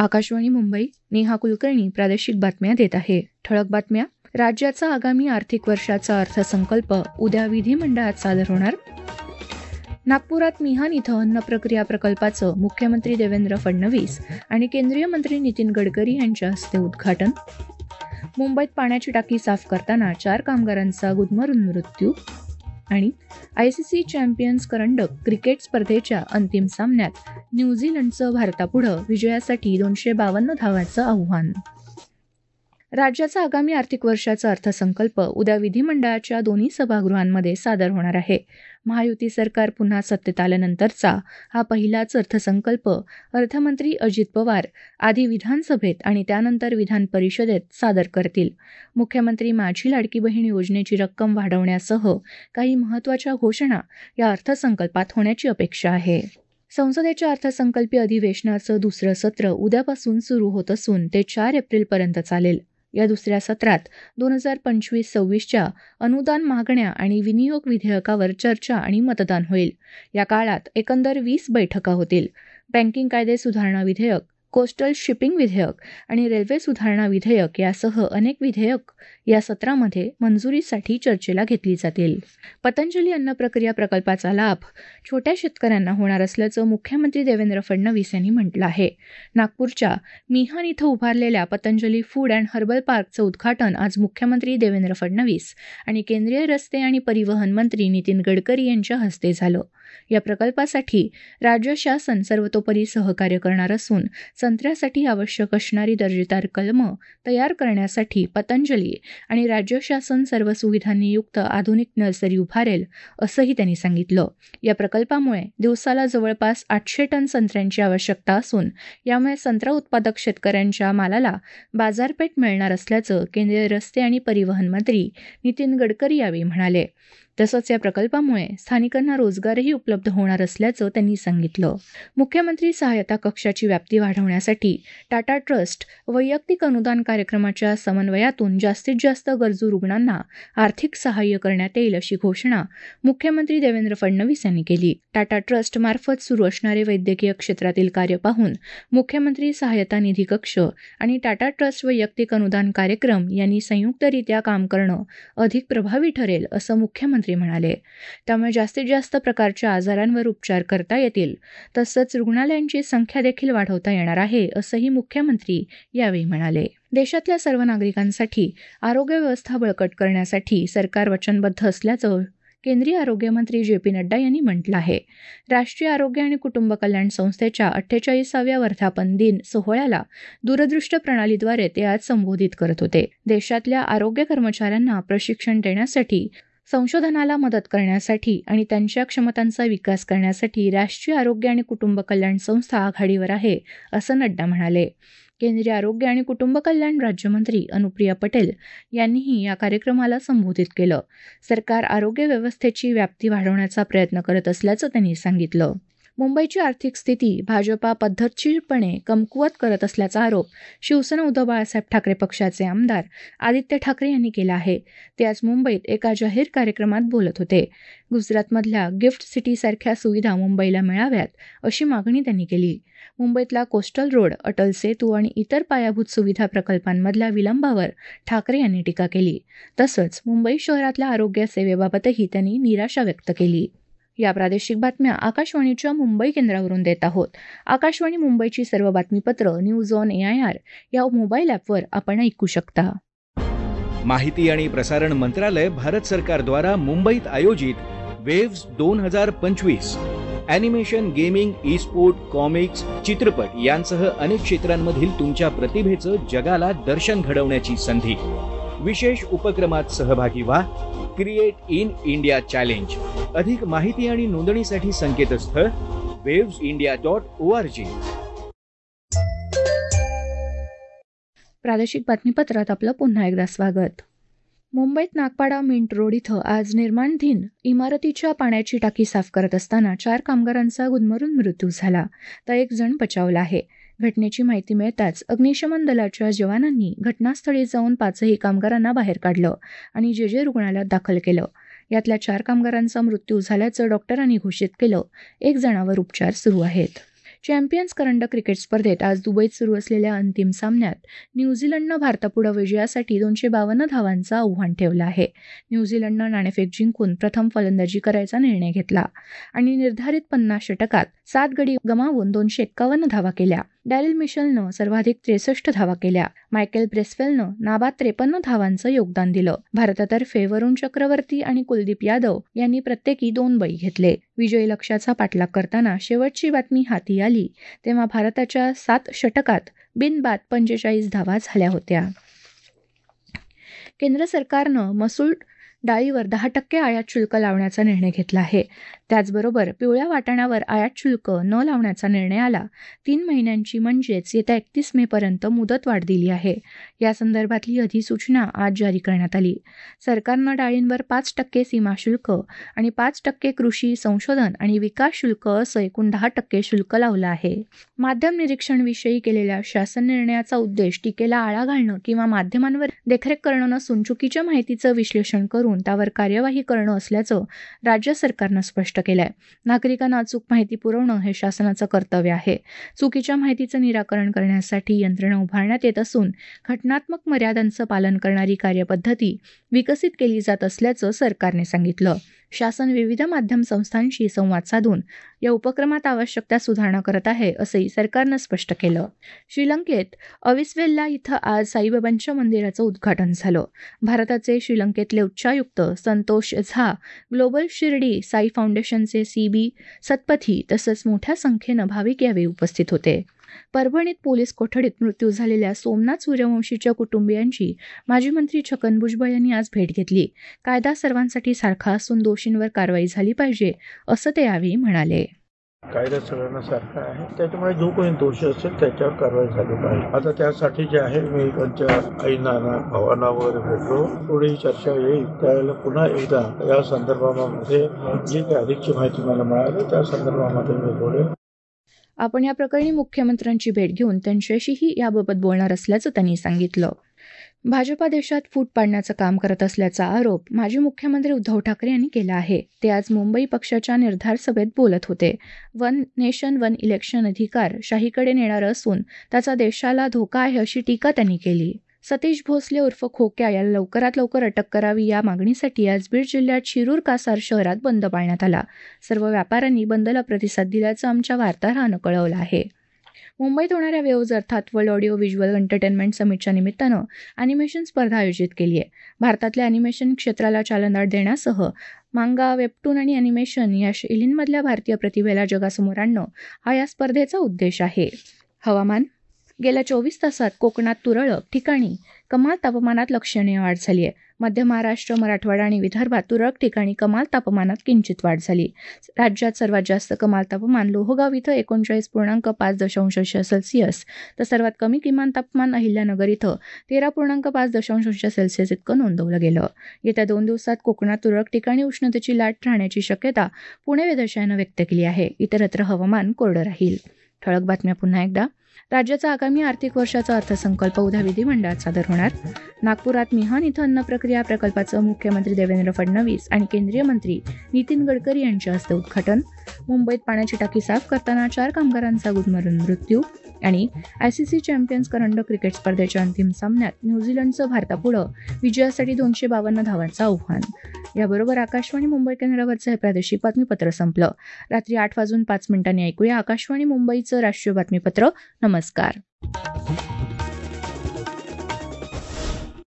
आकाशवाणी मुंबई. नेहा कुलकर्णी प्रादेशिक बातम्या देत आहे. ठळक बातम्या. राज्याचा आगामी आर्थिक वर्षाचा अर्थसंकल्प उद्या विधिमंडळात सादर होणार. नागपुरात मिहान इथं अन्न प्रक्रिया प्रकल्पाचं मुख्यमंत्री देवेंद्र फडणवीस आणि केंद्रीय मंत्री नितीन गडकरी यांच्या हस्ते उद्घाटन. मुंबईत पाण्याची टाकी साफ करताना 4 कामगारांचा गुदमरून मृत्यू. आणि ICC चॅम्पियन्स करंडक क्रिकेट स्पर्धेच्या अंतिम सामन्यात न्यूझीलंडचं भारतापुढं विजयासाठी 252 धावांचं आव्हान. राज्याचा आगामी आर्थिक वर्षाचा अर्थसंकल्प उद्या विधिमंडळाच्या दोन्ही सभागृहांमध्ये सादर होणार आहे. महायुती सरकार पुन्हा सत्तेत आल्यानंतरचा हा पहिलाच अर्थसंकल्प अर्थमंत्री अजित पवार आधी विधानसभेत आणि त्यानंतर विधान परिषदेत सादर करतील. मुख्यमंत्री माझी लाडकी बहीण योजनेची रक्कम वाढवण्यासह काही महत्त्वाच्या घोषणा या अर्थसंकल्पात होण्याची अपेक्षा आहे. संसदेच्या अर्थसंकल्पीय अधिवेशनाचं दुसरं सत्र उद्यापासून सुरू होत असून ते 4 एप्रिलपर्यंत चालेल. या दुसऱ्या सत्रात 2025-26च्या अनुदान मागण्या आणि विनियोग विधेयकावर चर्चा आणि मतदान होईल. या काळात एकंदर 20 बैठका होतील. बँकिंग कायदे सुधारणा विधेयक, कोस्टल शिपिंग विधेयक आणि रेल्वे सुधारणा विधेयक यासह अनेक विधेयक या सत्रामध्ये मंजुरीसाठी चर्चेला घेतली जातील. पतंजली अन्न प्रक्रिया प्रकल्पाचा लाभ छोट्या शेतकऱ्यांना होणार असल्याचं मुख्यमंत्री देवेंद्र फडणवीस यांनी म्हटलं आहे. नागपूरच्या मिहान इथं उभारलेल्या पतंजली फूड अँड हर्बल पार्कचं उद्घाटन आज मुख्यमंत्री देवेंद्र फडणवीस आणि केंद्रीय रस्ते आणि परिवहन मंत्री नितीन गडकरी यांच्या हस्ते झालं. या प्रकल्पासाठी राज्य शासन सर्वतोपरी सहकार्य करणार असून संत्र्यासाठी आवश्यक असणारी दर्जेदार कलमं तयार करण्यासाठी पतंजली आणि राज्य शासन सर्व सुविधांनी युक्त आधुनिक नर्सरी उभारेल असंही त्यांनी सांगितलं. या प्रकल्पामुळे दिवसाला जवळपास 800 टन संत्र्यांची आवश्यकता असून यामुळे संत्रा उत्पादक शेतकऱ्यांच्या मालाला बाजारपेठ मिळणार असल्याचं केंद्रीय रस्ते आणि परिवहन मंत्री नितीन गडकरी यावेळी म्हणाले. तसंच या प्रकल्पामुळे स्थानिकांना रोजगारही उपलब्ध होणार असल्याचं त्यांनी सांगितलं. मुख्यमंत्री सहायता कक्षाची व्याप्ती वाढवण्यासाठी टाटा ट्रस्ट वैयक्तिक अनुदान कार्यक्रमाच्या समन्वयातून जास्तीत जास्त गरजू रुग्णांना आर्थिक सहाय्य करण्यात येईल अशी घोषणा मुख्यमंत्री देवेंद्र फडणवीस यांनी केली. टाटा ट्रस्ट मार्फत सुरू असणारे वैद्यकीय क्षेत्रातील कार्य पाहून मुख्यमंत्री सहायता निधी कक्ष आणि टाटा ट्रस्ट वैयक्तिक अनुदान कार्यक्रम यांनी संयुक्तरित्या काम करणं अधिक प्रभावी ठरेल असं मुख्यमंत्री म्हणाले. त्यामुळे जास्तीत जास्त प्रकारच्या आजारांवर उपचार करता येतील तसंच रुग्णालयांची संख्या देखील वाढवता येणार आहे असंही मुख्यमंत्री यावेळी म्हणाले. देशातल्या सर्व नागरिकांसाठी आरोग्य व्यवस्था बळकट करण्यासाठी सरकार वचनबद्ध असल्याचं केंद्रीय आरोग्यमंत्री JP नड्डा यांनी म्हटलं आहे. राष्ट्रीय आरोग्य आणि कुटुंब कल्याण संस्थेच्या 48व्या वर्धापन दिन सोहळ्याला दूरदृश्य प्रणालीद्वारे ते आज संबोधित करत होते. देशातल्या आरोग्य कर्मचाऱ्यांना प्रशिक्षण देण्यासाठी, संशोधनाला मदत करण्यासाठी आणि त्यांच्या क्षमतांचा विकास करण्यासाठी राष्ट्रीय आरोग्य आणि कुटुंब कल्याण संस्था आघाडीवर आहे असं नड्डा म्हणाले. केंद्रीय आरोग्य आणि कुटुंब कल्याण राज्यमंत्री अनुप्रिया पटेल यांनीही या कार्यक्रमाला संबोधित केलं. सरकार आरोग्य व्यवस्थेची व्याप्ती वाढवण्याचा प्रयत्न करत असल्याचं त्यांनी सांगितलं. मुंबईची आर्थिक स्थिती भाजपा पद्धतशीरपणे कमकुवत करत असल्याचा आरोप शिवसेना उद्धव बाळासाहेब ठाकरे पक्षाचे आमदार आदित्य ठाकरे यांनी केला आहे. ते आज मुंबईत एका जाहीर कार्यक्रमात बोलत होते. गुजरातमधल्या गिफ्ट सिटीसारख्या सुविधा मुंबईला मिळाव्यात अशी मागणी त्यांनी केली. मुंबईतला कोस्टल रोड, अटल सेतू आणि इतर पायाभूत सुविधा प्रकल्पांमधल्या विलंबावर ठाकरे यांनी टीका केली. तसंच मुंबई शहरातल्या आरोग्य सेवेबाबतही त्यांनी निराशा व्यक्त केली. या प्रादेशिक बातम्या आकाशवाणीच्या मुंबई केंद्रावरून देत आहोत. आकाशवाणी मुंबईची सर्व बातमीपत्र न्यूज ऑन AIR या मोबाईल ॲपवर आपण ऐकू शकता. माहिती आणि प्रसारण मंत्रालय भारत सरकारद्वारा मुंबईत आयोजित waves 2025 animation, gaming, e sport, comics, चित्रपट यांसह अनेक क्षेत्रांमधील तुमच्या प्रतिभेचं जगाला दर्शन घडवण्याची संधी. विशेष उपक्रमात सहभागी व्हा. Create in India challenge. अधिक माहिती आणि नोंदणीसाठी संकेतस्थळ wavesindia.org. प्रादेशिक बातमीपत्रात आपलं पुन्हा एकदा स्वागत. मुंबईत नागपाडा मिंट रोड इथं आज निर्माणाधीन इमारतीच्या पाण्याची टाकी साफ करत असताना 4 कामगारांचा गुदमरून मृत्यू झाला, तर 1 जण बचावला आहे. घटनेची माहिती मिळताच अग्निशमन दलाच्या जवानांनी घटनास्थळी जाऊन 5ही कामगारांना बाहेर काढलं आणि JJ रुग्णालयात दाखल केलं. यातल्या 4 कामगारांचा मृत्यू झाल्याचं डॉक्टरांनी घोषित केलं. 1 जणावर उपचार सुरू आहेत. चॅम्पियन्स करंडक क्रिकेट स्पर्धेत आज दुबईत सुरू असलेल्या अंतिम सामन्यात न्यूझीलंडनं भारतापुढे विजयासाठी 252 धावांचं आव्हान ठेवलं आहे. न्यूझीलंडनं नाणेफेक जिंकून प्रथम फलंदाजी करायचा निर्णय घेतला आणि निर्धारित 50 षटकात 7 गडी गमावून 251 धावा केल्या. डॅरिल मिशेलनं सर्वाधिक 63 धावा केल्या. मायकेल ब्रेसवेलनं नाबाद 53 धावांचं योगदान दिलं. भारतातर्फे वरुण चक्रवर्ती आणि कुलदीप यादव यांनी प्रत्येकी 2 बळी घेतले. विजयी लक्ष्याचा पाठलाग करताना शेवटची बातमी हाती आली तेव्हा भारताच्या 7 षटकात बिनबाद 45 धावा झाल्या होत्या. केंद्र सरकारनं मसूर डाळीवर 10% आयात शुल्क लावण्याचा निर्णय घेतला आहे. त्याचबरोबर पिवळ्या वाटाण्यावर आयात शुल्क न लावण्याचा निर्णय आला. 3 महिन्यांची म्हणजेच येत्या 31 मेपर्यंत मुदतवाढ दिली आहे. या संदर्भातली अधिसूचना आज जारी करण्यात आली. सरकारनं डाळींवर 5% सीमा शुल्क आणि 5% कृषी संशोधन आणि विकास शुल्क असं एकूण 10% शुल्क लावलं आहे. माध्यम निरीक्षणविषयी केलेल्या शासन निर्णयाचा उद्देश टीकेला आळा घालणं किंवा माध्यमांवर देखरेख करणं नसून चुकीच्या माहितीचं विश्लेषण करून त्यावर कार्यवाही करणं असल्याचं राज्य सरकारनं स्पष्ट केलंय. नागरिकांना अचूक माहिती पुरवणं हे शासनाचं कर्तव्य आहे. चुकीच्या माहितीचं निराकरण करण्यासाठी यंत्रणा उभारण्यात येत असून घटनात्मक मर्यादांचं पालन करणारी कार्यपद्धती विकसित केली जात असल्याचं सरकारने सांगितलं. शासन विविध माध्यम संस्थांशी संवाद साधून या उपक्रमात आवश्यक त्या सुधारणा करत आहे असंही सरकारनं स्पष्ट केलं. श्रीलंकेत अविस्वेल्ला इथं आज साईबाबांच्या मंदिराचं उद्घाटन झालं. भारताचे श्रीलंकेतले उच्चायुक्त संतोष झा, ग्लोबल शिर्डी साई फाउंडेशनचे CB सतपथी तसंच मोठ्या संख्येनं भाविक यावेळी उपस्थित होते. परभणीत पोलीस कोठडीत मृत्यू झालेल्या सोमनाथ सूर्यवंशीच्या कुटुंबियांची माजी मंत्री छगन भुजबळ यांनी आज भेट घेतली. कायदा सर्वांसाठी सारखा असून दोषींवर कारवाई झाली पाहिजे असं ते यावेळी म्हणाले. कायदा सगळ्यांना सारखा आहे, त्याच्यामुळे जो कोणी दोषी असेल त्याच्यावर कारवाई झाली पाहिजे. आता त्यासाठी जे आहे मी त्यांच्या आईना भावांना वगैरे भेटलो. थोडी चर्चा येईल त्यावेळेला पुन्हा एकदा या संदर्भामध्ये जी काही अधिकची माहिती मला मिळाली त्या संदर्भामध्ये मी बोलेन. आपण या प्रकरणी मुख्यमंत्र्यांची भेट घेऊन त्यांच्याशीही याबाबत बोलणार असल्याचं त्यांनी सांगितलं. भाजपा देशात फूट पाडण्याचं काम करत असल्याचा आरोप माजी मुख्यमंत्री उद्धव ठाकरे यांनी केला आहे. ते आज मुंबई पक्षाच्या निर्धार सभेत बोलत होते. वन नेशन वन इलेक्शन अधिकार शाहीकडे नेणारं असून त्याचा देशाला धोका आहे अशी टीका त्यांनी केली. सतीश भोसले उर्फ खोक्या याला लवकरात लवकर अटक करावी या मागणीसाठी आज बीड जिल्ह्यात शिरूर कासार शहरात बंद पाळण्यात आला. सर्व व्यापाऱ्यांनी बंदला प्रतिसाद दिल्याचं आमच्या वार्ताहरानं कळवलं आहे. मुंबईत होणाऱ्या वेव्ज अर्थात वर्ल्ड ऑडिओ व्हिज्युअल एंटरटेनमेंट समिटच्या निमित्तानं अॅनिमेशन स्पर्धा आयोजित केली आहे. भारतातल्या अॅनिमेशन क्षेत्राला चालना देण्यासह मांगा, वेबटून आणि अॅनिमेशन या शैलींमधल्या भारतीय प्रतिभेला जगासमोर आणणं हा या स्पर्धेचा उद्देश आहे. हवामान. गेल्या 24 तासात कोकणात तुरळक ठिकाणी कमाल तापमानात लक्षणीय वाढ झाली आहे. मध्य महाराष्ट्र, मराठवाडा आणि विदर्भात तुरळक ठिकाणी कमाल तापमानात किंचित वाढ झाली. राज्यात सर्वात जास्त कमाल तापमान लोहगाव इथं 39.5 सेल्सिअस तर सर्वात कमी किमान तापमान अहिल्यानगर इथं 13.5 सेल्सिअस इतकं नोंदवलं गेलं. येत्या 2 दिवसात कोकणात तुरळक ठिकाणी उष्णतेची लाट राहण्याची शक्यता पुणे वेधशाळेनं व्यक्त केली आहे. इतरत्र हवामान कोरडं राहील. ठळक बातम्या पुन्हा एकदा. राज्याचा आगामी आर्थिक वर्षाचा अर्थसंकल्प उद्या विधिमंडळात सादर होणार. नागपुरात मिहान इथं अन्न प्रक्रिया प्रकल्पाचं मुख्यमंत्री देवेंद्र फडणवीस आणि केंद्रीय मंत्री नितीन गडकरी यांच्या हस्ते उद्घाटन. मुंबईत पाण्याची टाकी साफ करताना 4 कामगारांचा गुदमरून मृत्यू. आणि ICC चॅम्पियन्स करंडक क्रिकेट स्पर्धेच्या अंतिम सामन्यात न्यूझीलंडचं भारतापुढं विजयासाठी 252 धावांचं आव्हान. याबरोबर आकाशवाणी मुंबई केंद्रावरचं हे प्रादेशिक बातमीपत्र संपलं. रात्री 8:05 ऐकूया आकाशवाणी मुंबईचं राष्ट्रीय बातमीपत्र. नमस्कार.